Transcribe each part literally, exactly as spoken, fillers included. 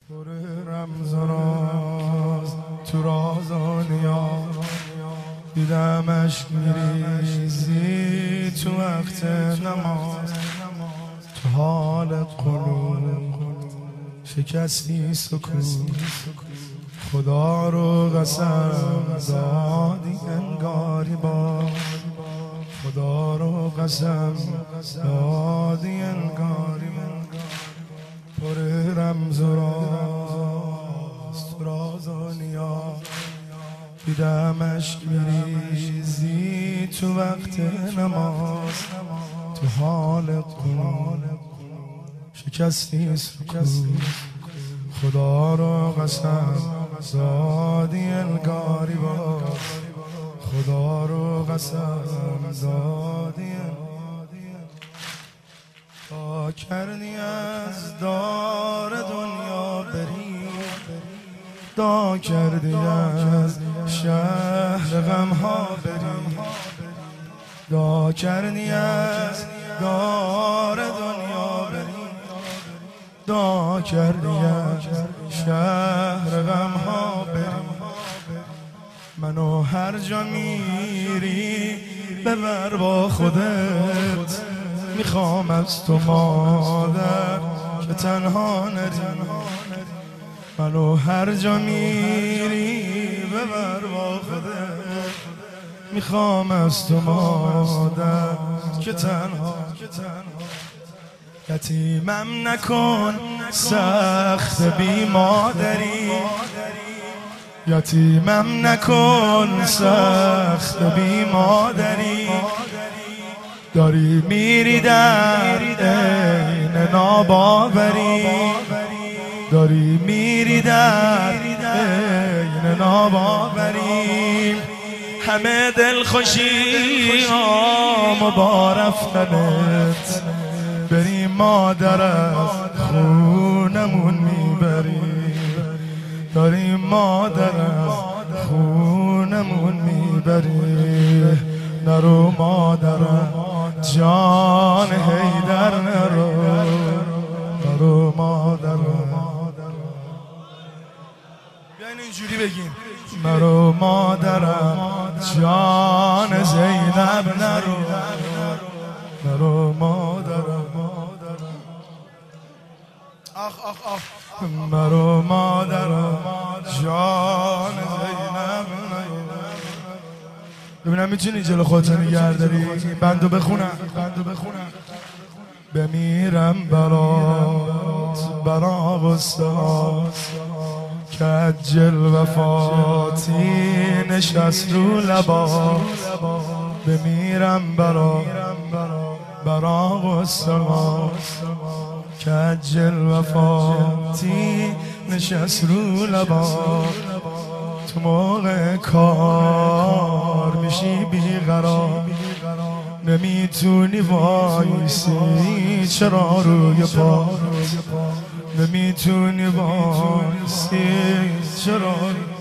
پر رمز و راز تو راز و نیاز دیدم اشک میریزی تو وقت نماز تو حال قلوب شکستی سکون خدا رو قسم دادی انگاری با خدا رو قسم دادی انگاری پر رمز و راز تو راز و نیاز دیدم اشک میریزی تو وقت نماز تو حال قلوب شکستی سکون خدا رو قسم دادی انگاری با خدا رو قسم دادی تا کردی از دار دنیا بری دا کردی از شهر غم ها بری دا کردی از دار دنیا بری دا کردی از شهر غم ها بری منو هر جا میری ببر با خودت میخوام از تو مادر که تنها نری منو هر جا میری ببر با خودت میخوام از تو مادر که تنها یتیمم نکن سخت بی مادری یتیمم نکن سخت بی مادری داری میری در عین ناباوری داری میری در عین ناباوری همه دلخوشی ها با رفتنت بریم مادر از خونمون میبری داریم مادر از خونمون میبری نرو مادرم جان حیدر نرو نرو مادرم بیاین اینجوری بگیم نرو مادرم جان زینب نرو نرو مادرم آخ آخ آخ نرو مادرم جان زینب نرو ببینم میتونی جلو خودت نگه داری بندو بخونم بندو بخونم بمیرم برات برا غصه کجل وفاتی نشست رو لبا بمیرم برا برا غصه کجل وفاتی نشست رو لبا تو موقع کار میشی بیقرار نمیتونی وایسی چرا روی پا نمیتونی وایسی چرا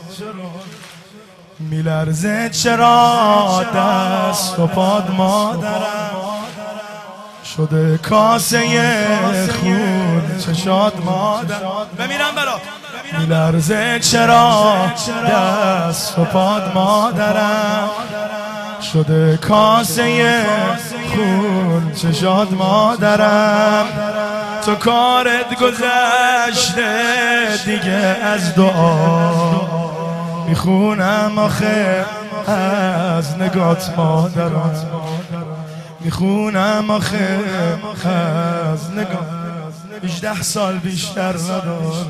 میلرزه چرا دست و پاد مادرم شده کاسه خون چشاد مادرم بمیرم برا میلرزه چرا دست و پاد مادرم شده کاسه خون چشاد مادرم تو کارت گذشته دیگه از دعا میخونم آخه از نگات مادرم میخونم آخه از نگات بیشده سال بیشتر ندار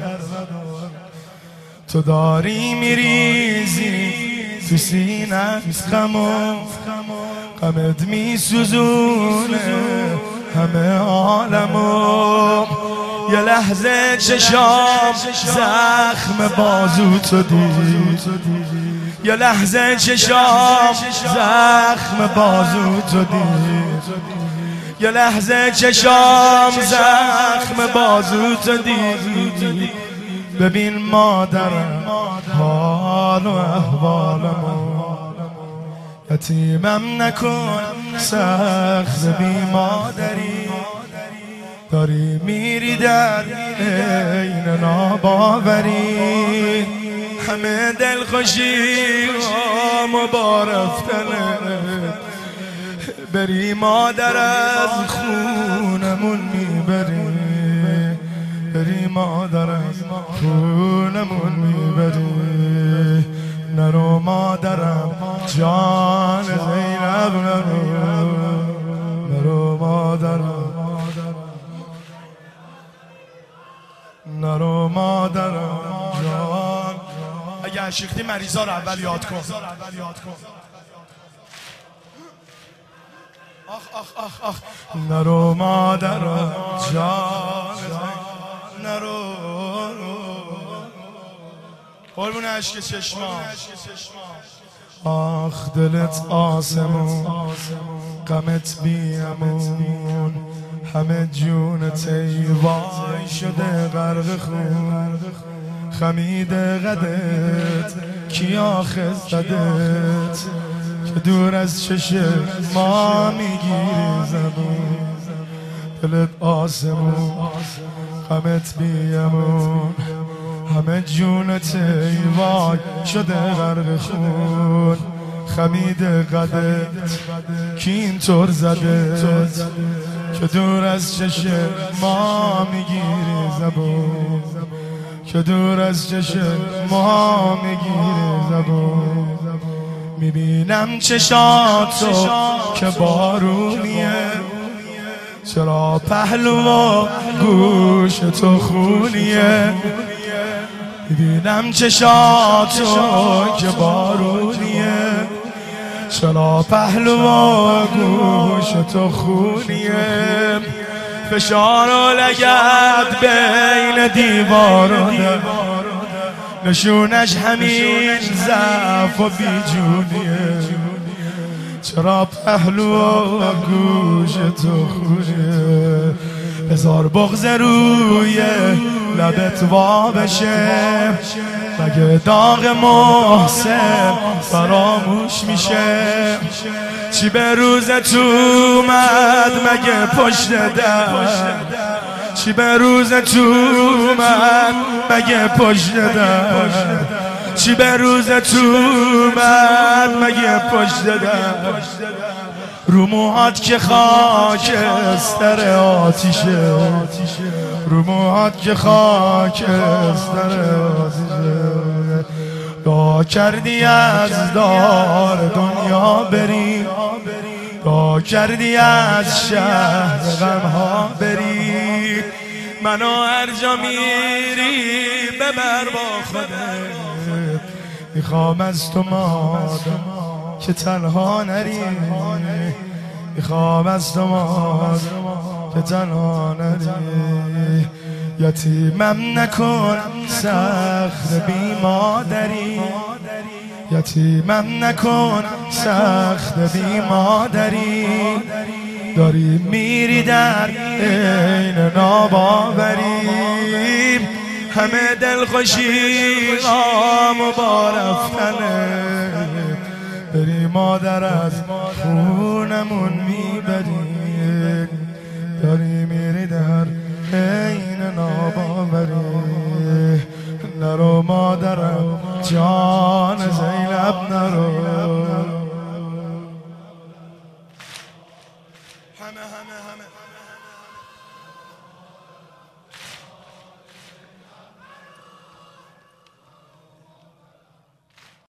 تو داری میریزی تو سینه غمو غمت میسوزونه همه عالمو یه لحظه چشام زخم بازو تو دید یه لحظه چشام زخم بازو تو دید یه لحظه چشام زخم بازو تو دید ببین مادرم حال و احوالمو یتیمم نکن سخت بی مادری داری میری در عین ناباوری، همه دلخوشی و بارفتنه، بری مادر از خونمون میبری، بری مادر از خونمون میبری. نرو مادرم جان زینب، نرو نرو مادرم، نرو مادرم جان. اگه عشقی مریضا رو اول یاد کن. آخ آخ آخ آخ. نرو مادرم جان، نرو قربون عشق چشما. آخ دلت آسمون، غمت بیامون، همه جونت ای وای شده غرق خون، خمیده قدت کی آخه زدت، که دور از چشم ما میگیری زبون. دلت آسمون، غمت بیامون، همه جونت ای وای شده غرق خون، خمیده قدت کی اینطور زدت، که دور از چشم ما میگیری زبون، که دور از چشم ما میگیری زبون. میبینم چشاتو که بارونیه، چرا پهلو و گوش تو خونیه. میبینم چشاتو که بارونیه، چرا پهلو و گوش تو خونیه. فشار و لگد بین دیوارونه، نشونش همین ضعف و بیجونیه. چرا پهلو و گوش تو خونیه. بذار بغض روی لبت وا بشه، مگه داغ محسن فراموش میشه. چی به روزت اومد مگه پشت در، چی به روزت اومد مگه پشت در، چی به روزت اومد مگه پشت در. رو موهات که خاکستر آتیشه، رو موهات که خاکستر آتیشه. دعا کردی از دار دنیا بری، دعا کردی از شهر غمها بری. منو هر جا میری ببر با خودت، میخوام از تو مادم که تنها نری، میخوام از تو مادم که تنها نری. یتیمم نکن سخت بی مادری، یتیمم نکن سخت بی مادری. داری میری در عین ناباوری، همه دلخوشی آم و بارفتنه، بری مادر از خونمون میبری. داری میری در عین ناباوری، نرو مادرم جان